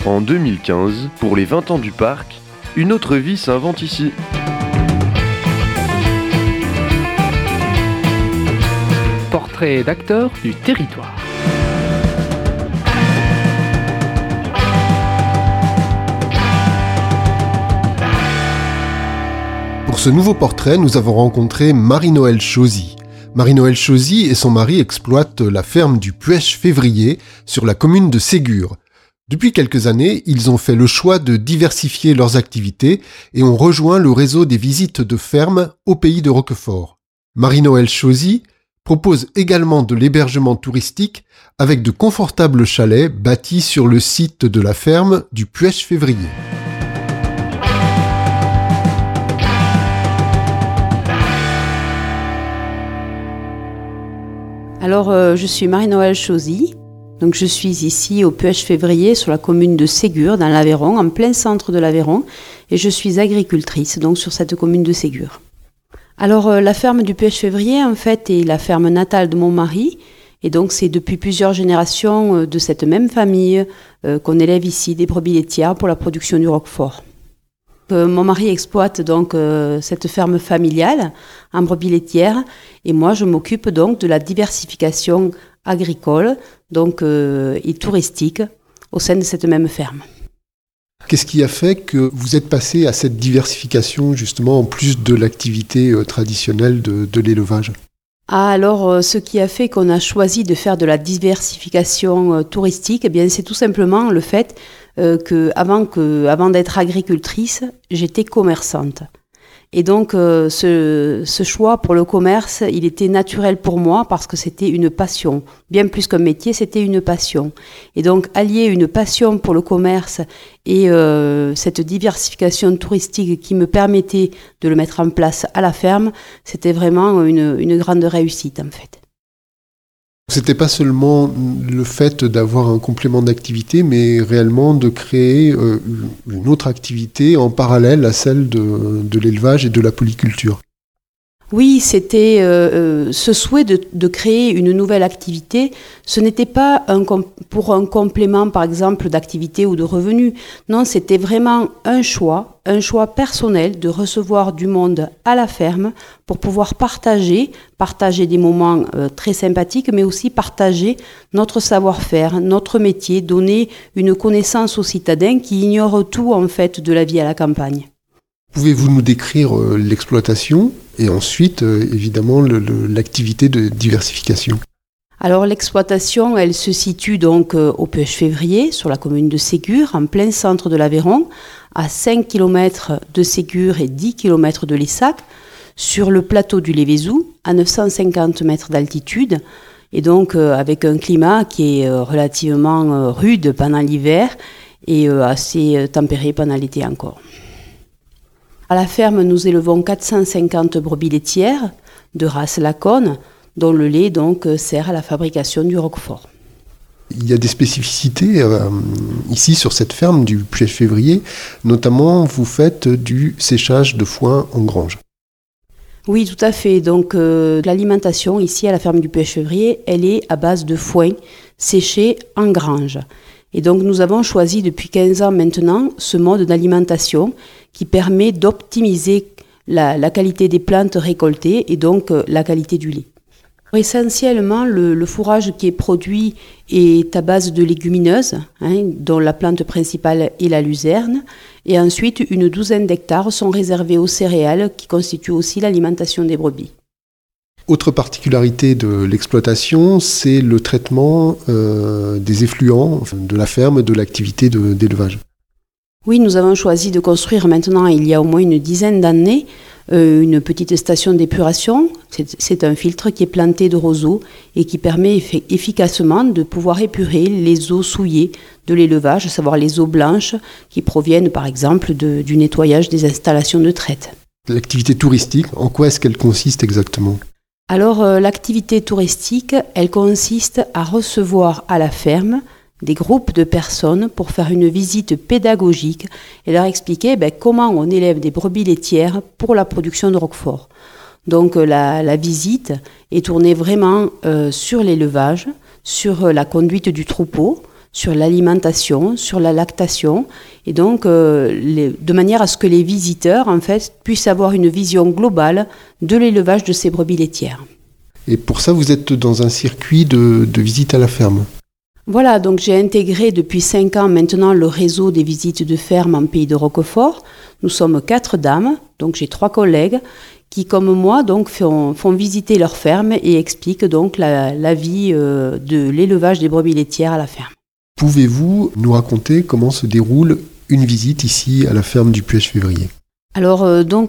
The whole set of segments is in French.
En 2015, pour les 20 ans du parc, une autre vie s'invente ici. Portrait d'acteurs du territoire. Pour ce nouveau portrait, nous avons rencontré Marie-Noëlle Chauzy. Marie-Noëlle Chauzy et son mari exploitent la ferme du Puech-Février sur la commune de Ségur. Depuis quelques années, ils ont fait le choix de diversifier leurs activités et ont rejoint le réseau des visites de ferme au pays de Roquefort. Marie-Noëlle Chauzy propose également de l'hébergement touristique avec de confortables chalets bâtis sur le site de la ferme du Puech-Février. Alors, je suis Marie-Noëlle Chauzy. Donc, je suis ici au Puech-Février sur la commune de Ségur, dans l'Aveyron, en plein centre de l'Aveyron. Et je suis agricultrice, donc sur cette commune de Ségur. Alors, la ferme du Puech-Février, en fait, est la ferme natale de mon mari. Et donc, c'est depuis plusieurs générations de cette même famille qu'on élève ici des brebis laitières pour la production du Roquefort. Mon mari exploite donc cette ferme familiale en brebis laitières et moi je m'occupe donc de la diversification agricole donc, et touristique au sein de cette même ferme. Qu'est-ce qui a fait que vous êtes passé à cette diversification justement en plus de l'activité traditionnelle de l'élevage ? Alors, ce qui a fait qu'on a choisi de faire de la diversification touristique, eh bien, c'est tout simplement le fait qu'avant d'être agricultrice, j'étais commerçante. Et donc, ce choix pour le commerce, il était naturel pour moi parce que c'était une passion. Bien plus qu'un métier, c'était une passion. Et donc, allier une passion pour le commerce et cette diversification touristique qui me permettait de le mettre en place à la ferme, c'était vraiment une grande réussite en fait. C'était pas seulement le fait d'avoir un complément d'activité, mais réellement de créer une autre activité en parallèle à celle de l'élevage et de la polyculture. Oui, c'était ce souhait de créer une nouvelle activité. Ce n'était pas pour un complément, par exemple, d'activité ou de revenus. Non, c'était vraiment un choix personnel de recevoir du monde à la ferme pour pouvoir partager des moments très sympathiques, mais aussi partager notre savoir-faire, notre métier, donner une connaissance aux citadins qui ignorent tout, en fait, de la vie à la campagne. Pouvez-vous nous décrire l'exploitation et ensuite, évidemment, l'activité de diversification ? Alors l'exploitation, elle se situe donc au Puech-Février, sur la commune de Ségur, en plein centre de l'Aveyron, à 5 km de Ségur et 10 km de Lessac, sur le plateau du Lévézou, à 950 mètres d'altitude, et donc avec un climat qui est relativement rude pendant l'hiver et assez tempéré pendant l'été encore. À la ferme, nous élevons 450 brebis laitières de race Laconne, dont le lait donc sert à la fabrication du Roquefort. Il y a des spécificités ici sur cette ferme du Puech-Février, notamment vous faites du séchage de foin en grange. Oui, tout à fait. Donc l'alimentation ici à la ferme du Puech-Février, elle est à base de foin séché en grange. Et donc nous avons choisi depuis 15 ans maintenant ce mode d'alimentation qui permet d'optimiser la qualité des plantes récoltées et donc la qualité du lait. Essentiellement, le fourrage qui est produit est à base de légumineuses, dont la plante principale est la luzerne. Et ensuite, une douzaine d'hectares sont réservés aux céréales qui constituent aussi l'alimentation des brebis. Autre particularité de l'exploitation, c'est le traitement des effluents de la ferme, de l'activité d'élevage. Oui, nous avons choisi de construire maintenant, il y a au moins une dizaine d'années, une petite station d'épuration. C'est un filtre qui est planté de roseaux et qui permet efficacement de pouvoir épurer les eaux souillées de l'élevage, à savoir les eaux blanches qui proviennent par exemple du nettoyage des installations de traite. L'activité touristique, en quoi est-ce qu'elle consiste exactement ? Alors, l'activité touristique, elle consiste à recevoir à la ferme des groupes de personnes pour faire une visite pédagogique et leur expliquer comment on élève des brebis laitières pour la production de Roquefort. Donc la visite est tournée vraiment sur l'élevage, sur la conduite du troupeau, sur l'alimentation, sur la lactation, et donc de manière à ce que les visiteurs en fait puissent avoir une vision globale de l'élevage de ces brebis laitières. Et pour ça, vous êtes dans un circuit de visite à la ferme. Voilà, donc j'ai intégré depuis 5 ans maintenant le réseau des visites de ferme en Pays de Roquefort. Nous sommes 4 dames, donc j'ai 3 collègues qui, comme moi, donc font visiter leur ferme et expliquent donc la vie de l'élevage des brebis laitières à la ferme. Pouvez-vous nous raconter comment se déroule une visite ici à la ferme du Puech-Février ? Alors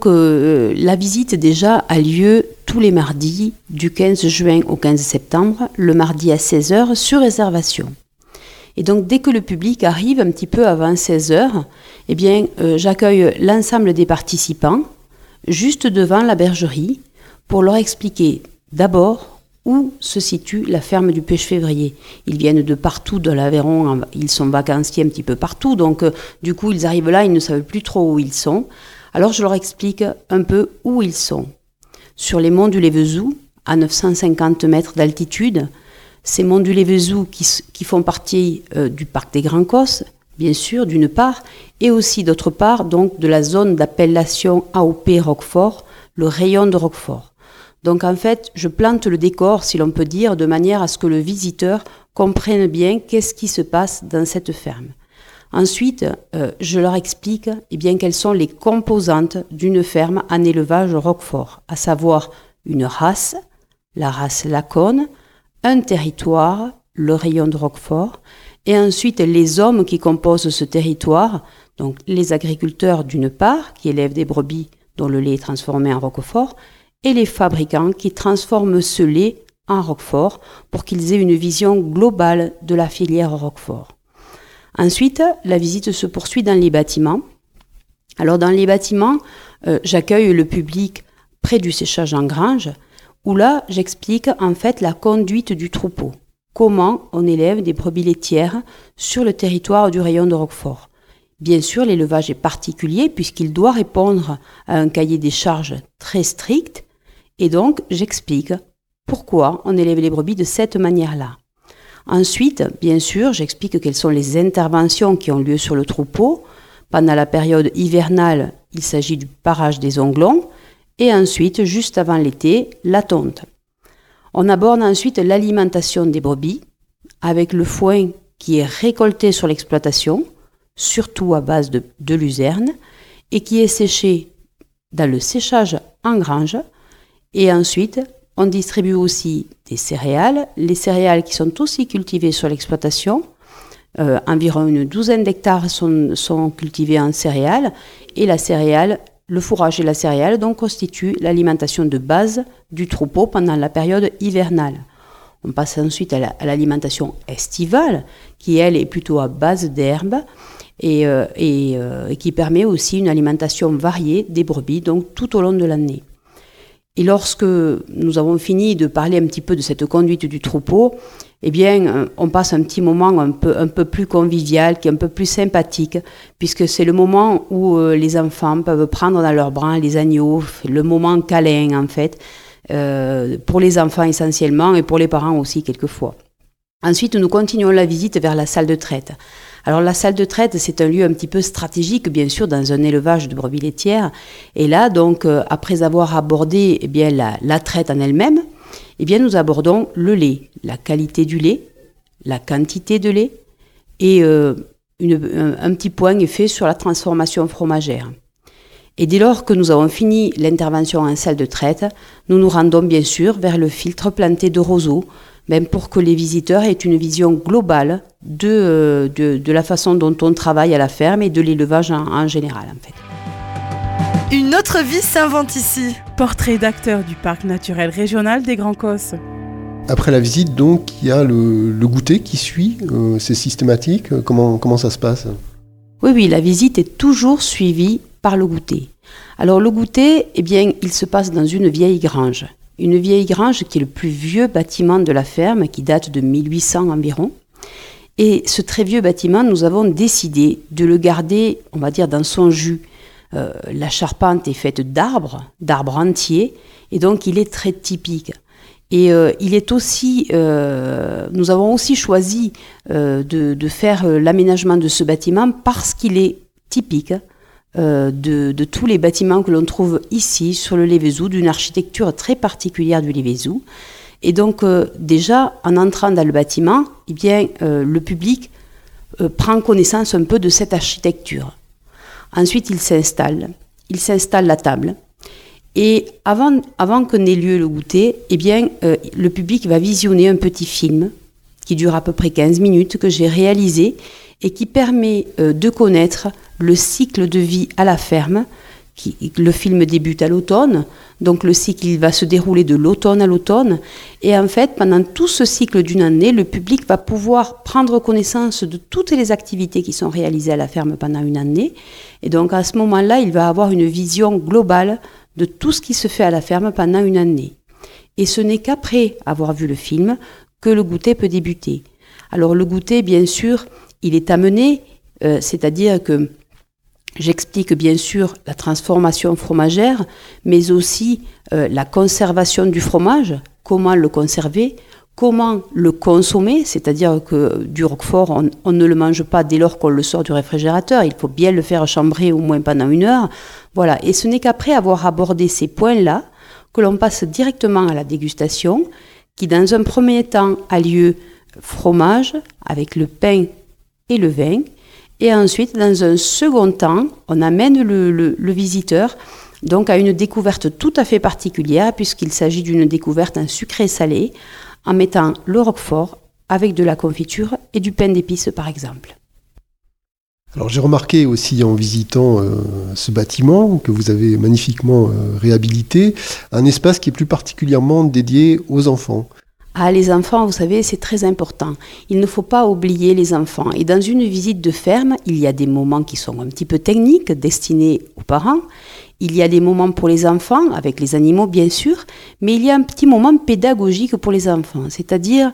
la visite déjà a lieu tous les mardis du 15 juin au 15 septembre, le mardi à 16h sur réservation. Et donc dès que le public arrive un petit peu avant 16h, eh bien j'accueille l'ensemble des participants juste devant la bergerie pour leur expliquer d'abord où se situe la ferme du Puech-Février. Ils viennent de partout de l'Aveyron, ils sont vacanciers un petit peu partout, donc du coup ils arrivent là, ils ne savent plus trop où ils sont. Alors je leur explique un peu où ils sont. Sur les monts du Lévezou, à 950 mètres d'altitude, ces monts du Lévezou qui font partie du parc des Grands Cosses, bien sûr, d'une part, et aussi d'autre part, donc de la zone d'appellation AOP Roquefort, le rayon de Roquefort. Donc en fait, je plante le décor, si l'on peut dire, de manière à ce que le visiteur comprenne bien qu'est-ce qui se passe dans cette ferme. Ensuite, je leur explique quelles sont les composantes d'une ferme en élevage Roquefort, à savoir une race, la race Laconne, un territoire, le rayon de Roquefort, et ensuite les hommes qui composent ce territoire, donc les agriculteurs d'une part, qui élèvent des brebis dont le lait est transformé en Roquefort, et les fabricants qui transforment ce lait en Roquefort pour qu'ils aient une vision globale de la filière Roquefort. Ensuite, la visite se poursuit dans les bâtiments. Alors dans les bâtiments, j'accueille le public près du séchage en grange, où là, j'explique en fait la conduite du troupeau. Comment on élève des brebis laitières sur le territoire du rayon de Roquefort. Bien sûr, l'élevage est particulier puisqu'il doit répondre à un cahier des charges très strict, et donc j'explique pourquoi on élève les brebis de cette manière-là. Ensuite, bien sûr, j'explique quelles sont les interventions qui ont lieu sur le troupeau. Pendant la période hivernale, il s'agit du parage des onglons, et ensuite, juste avant l'été, la tonte. On aborde ensuite l'alimentation des brebis, avec le foin qui est récolté sur l'exploitation, surtout à base de luzerne, et qui est séché dans le séchage en grange. Et ensuite, on distribue aussi des céréales, les céréales qui sont aussi cultivées sur l'exploitation. Environ une douzaine d'hectares sont cultivés en céréales, et la céréale, le fourrage et la céréale donc constituent l'alimentation de base du troupeau pendant la période hivernale. On passe ensuite à l'alimentation estivale, qui elle est plutôt à base d'herbes et qui permet aussi une alimentation variée des brebis donc tout au long de l'année. Et lorsque nous avons fini de parler un petit peu de cette conduite du troupeau, on passe un petit moment un peu plus convivial, qui est un peu plus sympathique, puisque c'est le moment où les enfants peuvent prendre dans leurs bras les agneaux, le moment câlin en fait, pour les enfants essentiellement et pour les parents aussi quelquefois. Ensuite, nous continuons la visite vers la salle de traite. Alors la salle de traite, c'est un lieu un petit peu stratégique, bien sûr, dans un élevage de brebis laitières. Et là, donc, après avoir abordé la traite en elle-même, nous abordons le lait, la qualité du lait, la quantité de lait, et un petit point est fait sur la transformation fromagère. Et dès lors que nous avons fini l'intervention en salle de traite, nous nous rendons bien sûr vers le filtre planté de roseaux, même pour que les visiteurs aient une vision globale de la façon dont on travaille à la ferme et de l'élevage en général en fait. Une autre vie s'invente ici. Portrait d'acteur du parc naturel régional des Grands Cosses. Après la visite, donc, il y a le goûter qui suit. C'est systématique. Comment ça se passe ? Oui, la visite est toujours suivie par le goûter. Alors le goûter, il se passe dans une vieille grange. Une vieille grange qui est le plus vieux bâtiment de la ferme, qui date de 1800 environ. Et ce très vieux bâtiment, nous avons décidé de le garder, on va dire, dans son jus. La charpente est faite d'arbres entiers, et donc il est très typique. Et nous avons aussi choisi de faire l'aménagement de ce bâtiment parce qu'il est typique de tous les bâtiments que l'on trouve ici sur le Lévézou, d'une architecture très particulière du Lévézou. Et donc déjà, en entrant dans le bâtiment, le public prend connaissance un peu de cette architecture. Ensuite, il s'installe la table. Et avant que n'ait lieu le goûter, le public va visionner un petit film qui dure à peu près 15 minutes que j'ai réalisé et qui permet de connaître le cycle de vie à la ferme. Le film débute à l'automne, donc le cycle il va se dérouler de l'automne à l'automne. Et en fait, pendant tout ce cycle d'une année, le public va pouvoir prendre connaissance de toutes les activités qui sont réalisées à la ferme pendant une année. Et donc à ce moment-là, il va avoir une vision globale de tout ce qui se fait à la ferme pendant une année. Et ce n'est qu'après avoir vu le film que le goûter peut débuter. Alors le goûter, bien sûr, il est amené, c'est-à-dire que j'explique bien sûr la transformation fromagère, mais aussi la conservation du fromage, comment le conserver, comment le consommer, c'est-à-dire que du roquefort, on ne le mange pas dès lors qu'on le sort du réfrigérateur, il faut bien le faire chambrer au moins pendant 1 heure. Voilà. Et ce n'est qu'après avoir abordé ces points-là que l'on passe directement à la dégustation, qui dans un premier temps a lieu fromage avec le pain et le vin. Et ensuite, dans un second temps, on amène le visiteur donc à une découverte tout à fait particulière, puisqu'il s'agit d'une découverte en sucré-salé, en mettant le roquefort avec de la confiture et du pain d'épices, par exemple. Alors j'ai remarqué aussi en visitant ce bâtiment que vous avez magnifiquement réhabilité, un espace qui est plus particulièrement dédié aux enfants. Ah, les enfants, vous savez, c'est très important. Il ne faut pas oublier les enfants. Et dans une visite de ferme, il y a des moments qui sont un petit peu techniques, destinés aux parents. Il y a des moments pour les enfants, avec les animaux bien sûr, mais il y a un petit moment pédagogique pour les enfants. C'est-à-dire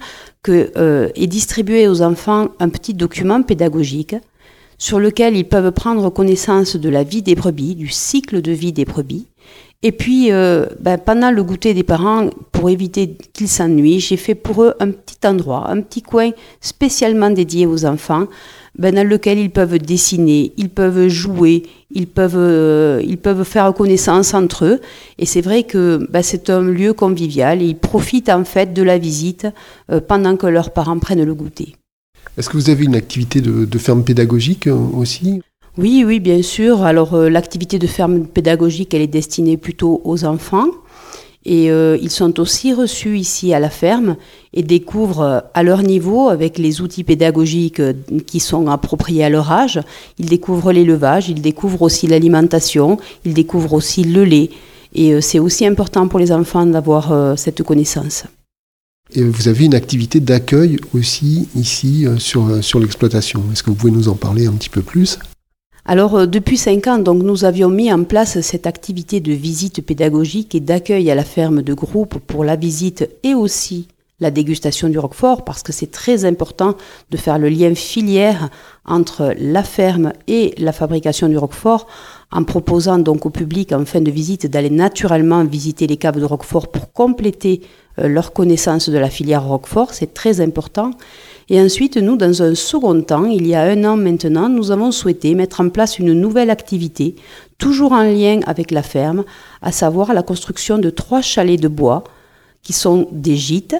est distribué aux enfants un petit document pédagogique sur lequel ils peuvent prendre connaissance de la vie des brebis, du cycle de vie des brebis. Et puis, pendant le goûter des parents, pour éviter qu'ils s'ennuient, j'ai fait pour eux un petit endroit, un petit coin spécialement dédié aux enfants, dans lequel ils peuvent dessiner, ils peuvent jouer, ils peuvent faire connaissance entre eux. Et c'est vrai que c'est un lieu convivial et ils profitent en fait de la visite pendant que leurs parents prennent le goûter. Est-ce que vous avez une activité de ferme pédagogique aussi ? Oui, bien sûr. Alors, l'activité de ferme pédagogique, elle est destinée plutôt aux enfants. Et ils sont aussi reçus ici à la ferme et découvrent à leur niveau, avec les outils pédagogiques qui sont appropriés à leur âge, ils découvrent l'élevage, ils découvrent aussi l'alimentation, ils découvrent aussi le lait. Et c'est aussi important pour les enfants d'avoir cette connaissance. Et vous avez une activité d'accueil aussi ici sur l'exploitation. Est-ce que vous pouvez nous en parler un petit peu plus ? Alors, depuis 5 ans, donc, nous avions mis en place cette activité de visite pédagogique et d'accueil à la ferme de groupe pour la visite et aussi la dégustation du roquefort, parce que c'est très important de faire le lien filière entre la ferme et la fabrication du roquefort, en proposant donc au public en fin de visite d'aller naturellement visiter les caves de roquefort pour compléter leur connaissance de la filière roquefort, c'est très important. Et ensuite, nous, dans un second temps, il y a 1 an maintenant, nous avons souhaité mettre en place une nouvelle activité, toujours en lien avec la ferme, à savoir la construction de 3 chalets de bois, qui sont des gîtes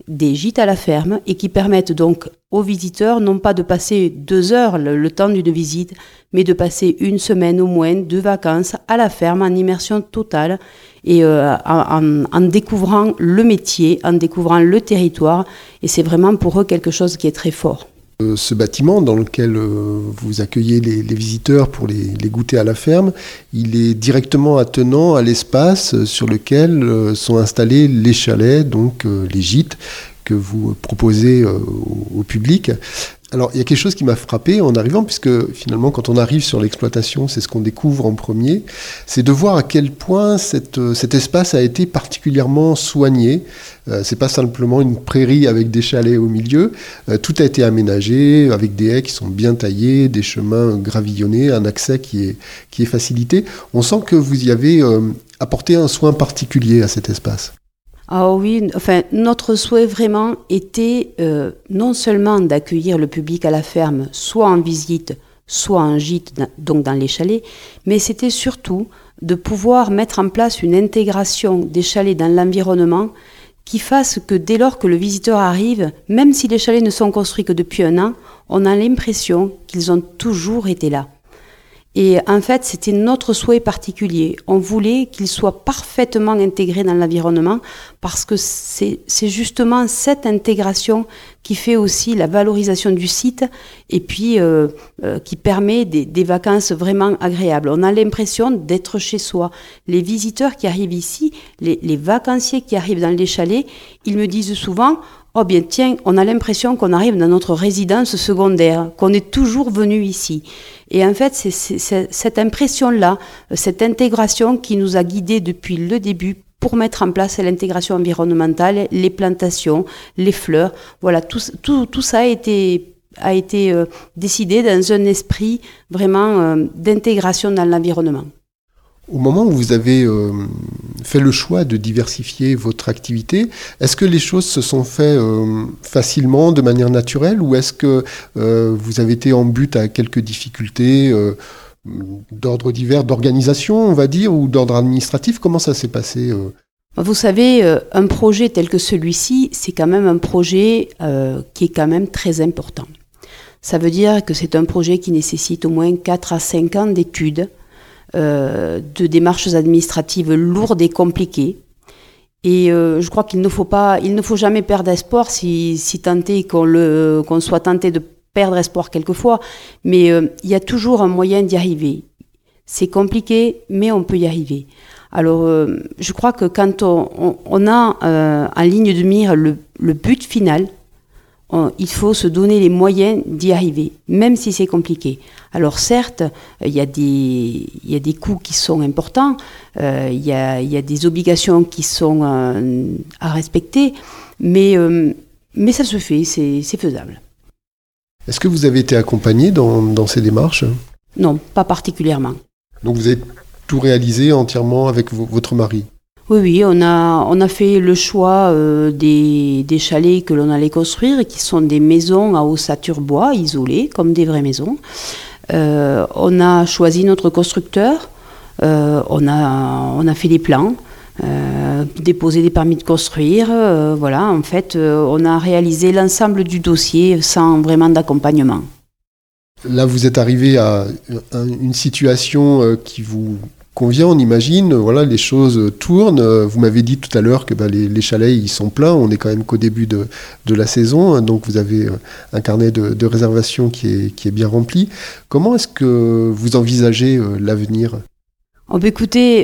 à la ferme, et qui permettent donc aux visiteurs, non pas de passer 2 heures le temps d'une visite, mais de passer 1 semaine au moins de vacances à la ferme en immersion totale, et en découvrant le métier, en découvrant le territoire, et c'est vraiment pour eux quelque chose qui est très fort. Ce bâtiment dans lequel vous accueillez les visiteurs pour les goûter à la ferme, il est directement attenant à l'espace sur lequel sont installés les chalets, donc les gîtes que vous proposez au public. Alors, il y a quelque chose qui m'a frappé en arrivant, puisque finalement, quand on arrive sur l'exploitation, c'est ce qu'on découvre en premier, c'est de voir à quel point cet espace a été particulièrement soigné. C'est pas simplement une prairie avec des chalets au milieu. Tout a été aménagé avec des haies qui sont bien taillées, des chemins gravillonnés, un accès qui est facilité. On sent que vous y avez apporté un soin particulier à cet espace. Ah oui, enfin, notre souhait vraiment était non seulement d'accueillir le public à la ferme, soit en visite, soit en gîte, donc dans les chalets, mais c'était surtout de pouvoir mettre en place une intégration des chalets dans l'environnement qui fasse que dès lors que le visiteur arrive, même si les chalets ne sont construits que depuis 1 an, on a l'impression qu'ils ont toujours été là. Et en fait, c'était notre souhait particulier. On voulait qu'ils soient parfaitement intégrés dans l'environnement parce que c'est justement cette intégration qui fait aussi la valorisation du site et puis qui permet des vacances vraiment agréables. On a l'impression d'être chez soi. Les visiteurs qui arrivent ici, les vacanciers qui arrivent dans les chalets, ils me disent souvent « Oh bien tiens, on a l'impression qu'on arrive dans notre résidence secondaire, qu'on est toujours venu ici ». Et en fait, c'est cette impression-là, cette intégration qui nous a guidés depuis le début pour mettre en place l'intégration environnementale, les plantations, les fleurs. Voilà, tout ça a été décidé dans un esprit vraiment d'intégration dans l'environnement. Au moment où vous avez fait le choix de diversifier votre activité, est-ce que les choses se sont faites facilement, de manière naturelle, ou est-ce que vous avez été en but à quelques difficultés d'ordre divers, d'organisation, on va dire, ou d'ordre administratif? Comment ça s'est passé Vous savez, un projet tel que celui-ci, c'est quand même un projet qui est quand même très important. Ça veut dire que c'est un projet qui nécessite au moins 4 à 5 ans d'études, de démarches administratives lourdes et compliquées. Et je crois qu'il ne faut jamais perdre espoir, si tant est qu'on soit tenté de perdre espoir quelquefois, mais il y a toujours un moyen d'y arriver. C'est compliqué, mais on peut y arriver. Alors, je crois que quand on a en ligne de mire le but final, il faut se donner les moyens d'y arriver, même si c'est compliqué. Alors certes, il y a des coûts qui sont importants, il y a des obligations qui sont à respecter, mais ça se fait, c'est faisable. Est-ce que vous avez été accompagné dans ces démarches ? Non, pas particulièrement. Donc vous avez tout réalisé entièrement avec votre mari ? Oui, on a fait le choix des chalets que l'on allait construire, qui sont des maisons à ossature bois, isolées, comme des vraies maisons. On a choisi notre constructeur, on a fait des plans, déposé des permis de construire. Voilà, en fait, on a réalisé l'ensemble du dossier sans vraiment d'accompagnement. Là, vous êtes arrivé à une situation qui vous convient, on imagine, voilà, les choses tournent. Vous m'avez dit tout à l'heure que les chalets, ils sont pleins, on est quand même qu'au début de la saison, donc vous avez un carnet de réservation qui est bien rempli. Comment est-ce que vous envisagez l'avenir ? Écoutez,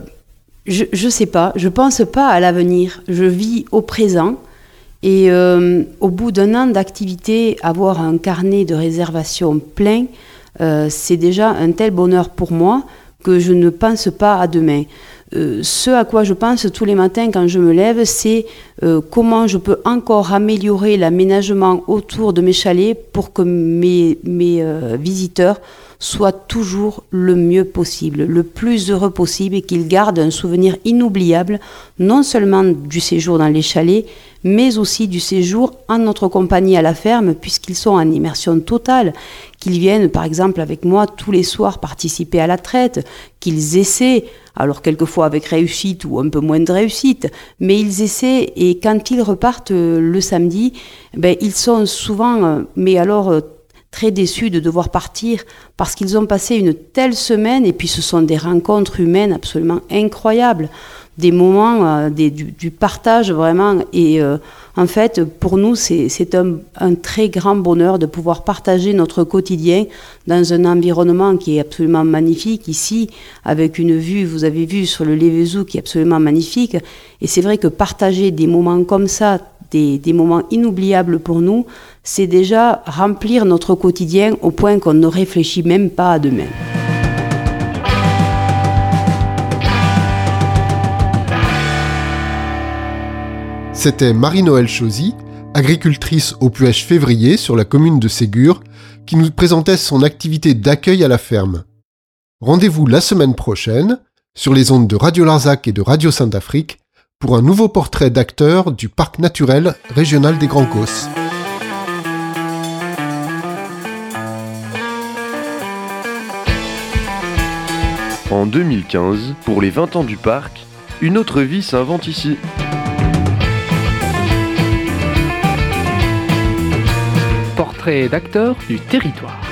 je sais pas, je pense pas à l'avenir, je vis au présent. Et au bout d'1 an d'activité, avoir un carnet de réservation plein, c'est déjà un tel bonheur pour moi que je ne pense pas à demain. Ce à quoi je pense tous les matins quand je me lève, c'est comment je peux encore améliorer l'aménagement autour de mes chalets pour que mes visiteurs soient toujours le mieux possible, le plus heureux possible, et qu'ils gardent un souvenir inoubliable, non seulement du séjour dans les chalets, mais aussi du séjour en notre compagnie à la ferme, puisqu'ils sont en immersion totale, qu'ils viennent par exemple avec moi tous les soirs participer à la traite, qu'ils essaient, alors quelquefois avec réussite ou un peu moins de réussite, mais ils essaient, et quand ils repartent le samedi, ils sont souvent, mais alors très déçus de devoir partir parce qu'ils ont passé une telle semaine, et puis ce sont des rencontres humaines absolument incroyables, des moments, du partage vraiment, et en fait pour nous c'est un très grand bonheur de pouvoir partager notre quotidien dans un environnement qui est absolument magnifique ici, avec une vue, vous avez vu, sur le Lévezou qui est absolument magnifique, et c'est vrai que partager des moments comme ça, des moments inoubliables pour nous, c'est déjà remplir notre quotidien au point qu'on ne réfléchit même pas à demain. C'était Marie-Noëlle Chauzy, agricultrice au Puech Février sur la commune de Ségur, qui nous présentait son activité d'accueil à la ferme. Rendez-vous la semaine prochaine sur les ondes de Radio Larzac et de Radio Sainte-Afrique pour un nouveau portrait d'acteur du Parc naturel régional des Grands Causses. En 2015, pour les 20 ans du parc, une autre vie s'invente ici. Portrait d'acteur du territoire.